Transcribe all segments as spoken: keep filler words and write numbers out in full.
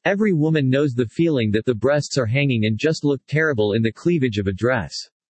Every woman knows the feeling that the breasts are hanging and just look terrible in the cleavage of a dress.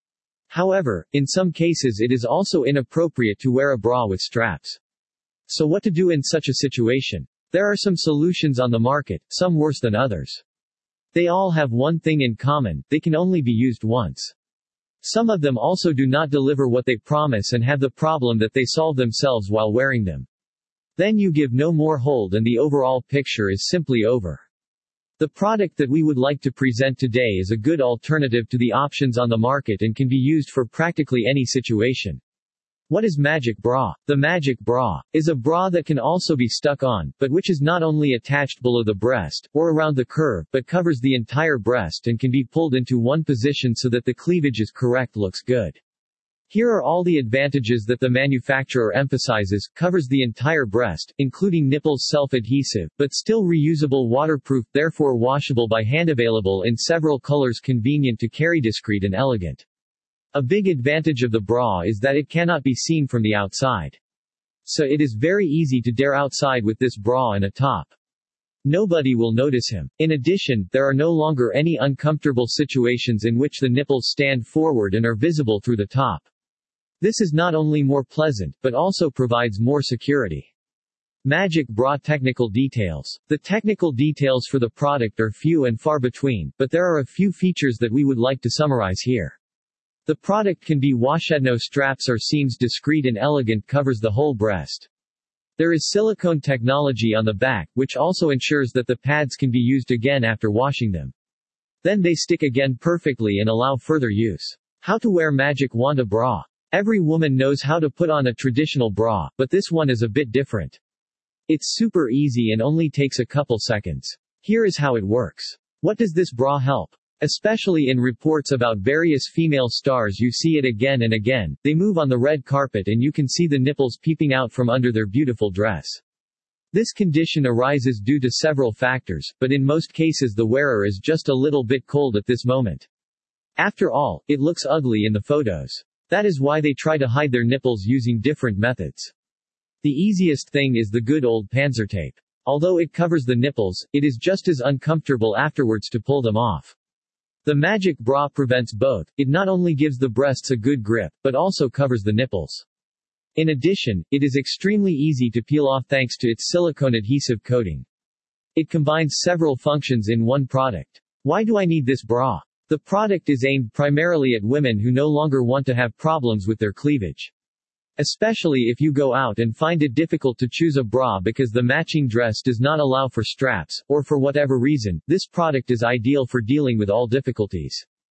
However, in some cases it is also inappropriate to wear a bra with straps. So what to do in such a situation? There are some solutions on the market, some worse than others. They all have one thing in common: they can only be used once. Some of them also do not deliver what they promise and have the problem that they solve themselves while wearing them. Then you give no more hold and the overall picture is simply over. The product that we would like to present today is a good alternative to the options on the market and can be used for practically any situation. What is Magic Bra? The Magic Bra is a bra that can also be stuck on, but which is not only attached below the breast, or around the curve, but covers the entire breast and can be pulled into one position so that the cleavage is correct. Looks good. Here are all the advantages that the manufacturer emphasizes: covers the entire breast, including nipples, self-adhesive, but still reusable, waterproof, therefore washable by hand, available in several colors, convenient to carry, discreet and elegant. A big advantage of the bra is that it cannot be seen from the outside. So it is very easy to dare outside with this bra and a top. Nobody will notice him. In addition, there are no longer any uncomfortable situations in which the nipples stand forward and are visible through the top. This is not only more pleasant, but also provides more security. Magic Bra technical details. The technical details for the product are few and far between, but there are a few features that we would like to summarize here. The product can be washed, no straps or seams, discreet and elegant, covers the whole breast. There is silicone technology on the back, which also ensures that the pads can be used again after washing them. Then they stick again perfectly and allow further use. How to wear Magic Wanda Bra. Every woman knows how to put on a traditional bra, but this one is a bit different. It's super easy and only takes a couple seconds. Here is how it works. What does this bra help? Especially in reports about various female stars, you see it again and again. They move on the red carpet and you can see the nipples peeping out from under their beautiful dress. This condition arises due to several factors, but in most cases the wearer is just a little bit cold at this moment. After all, it looks ugly in the photos. That is why they try to hide their nipples using different methods. The easiest thing is the good old panzer tape. Although it covers the nipples, it is just as uncomfortable afterwards to pull them off. The Magic Bra prevents both. It not only gives the breasts a good grip, but also covers the nipples. In addition, it is extremely easy to peel off thanks to its silicone adhesive coating. It combines several functions in one product. Why do I need this bra? The product is aimed primarily at women who no longer want to have problems with their cleavage. Especially if you go out and find it difficult to choose a bra because the matching dress does not allow for straps, or for whatever reason, this product is ideal for dealing with all difficulties.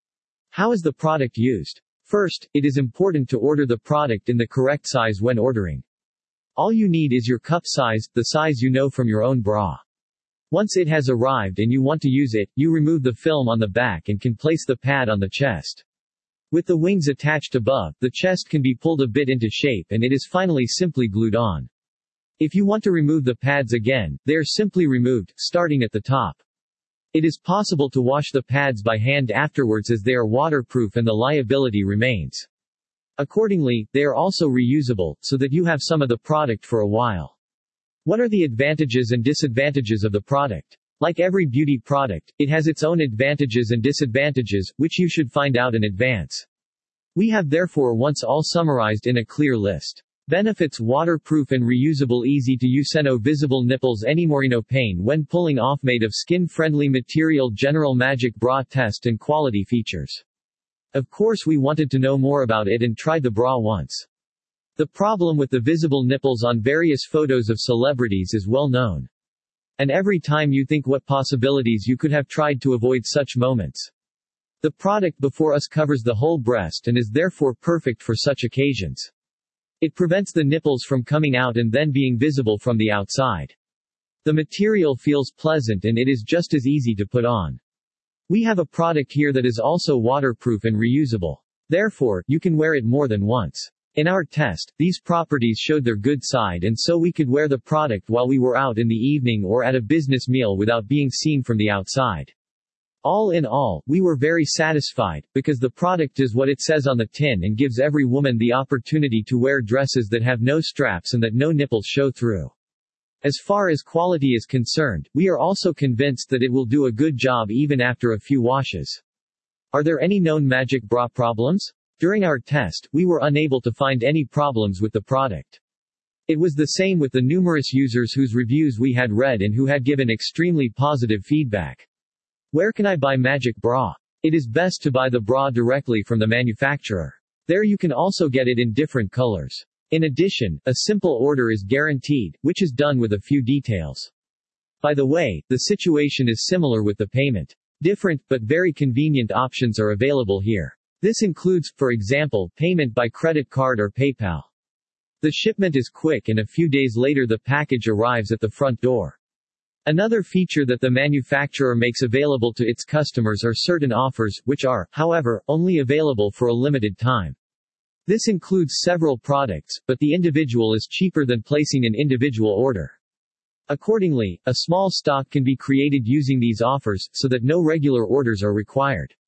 How is the product used? First, it is important to order the product in the correct size when ordering. All you need is your cup size, the size you know from your own bra. Once it has arrived and you want to use it, you remove the film on the back and can place the pad on the chest. With the wings attached above, the chest can be pulled a bit into shape and it is finally simply glued on. If you want to remove the pads again, they are simply removed, starting at the top. It is possible to wash the pads by hand afterwards as they are waterproof and the liability remains. Accordingly, they are also reusable, so that you have some of the product for a while. What are the advantages and disadvantages of the product? Like every beauty product, it has its own advantages and disadvantages, which you should find out in advance. We have therefore once all summarized in a clear list. Benefits: waterproof and reusable, easy to use, no visible nipples anymore, no pain when pulling off, made of skin-friendly material, general Magic Bra test and quality features. Of course we wanted to know more about it and tried the bra once. The problem with the visible nipples on various photos of celebrities is well known. And every time you think what possibilities you could have tried to avoid such moments. The product before us covers the whole breast and is therefore perfect for such occasions. It prevents the nipples from coming out and then being visible from the outside. The material feels pleasant and it is just as easy to put on. We have a product here that is also waterproof and reusable. Therefore, you can wear it more than once. In our test, these properties showed their good side, and so we could wear the product while we were out in the evening or at a business meal without being seen from the outside. All in all, we were very satisfied, because the product does what it says on the tin and gives every woman the opportunity to wear dresses that have no straps and that no nipples show through. As far as quality is concerned, we are also convinced that it will do a good job even after a few washes. Are there any known Magic Bra problems? During our test, we were unable to find any problems with the product. It was the same with the numerous users whose reviews we had read and who had given extremely positive feedback. Where can I buy Magic Bra? It is best to buy the bra directly from the manufacturer. There you can also get it in different colors. In addition, a simple order is guaranteed, which is done with a few details. By the way, the situation is similar with the payment. Different, but very convenient options are available here. This includes, for example, payment by credit card or PayPal. The shipment is quick and a few days later the package arrives at the front door. Another feature that the manufacturer makes available to its customers are certain offers, which are, however, only available for a limited time. This includes several products, but the individual is cheaper than placing an individual order. Accordingly, a small stock can be created using these offers, so that no regular orders are required.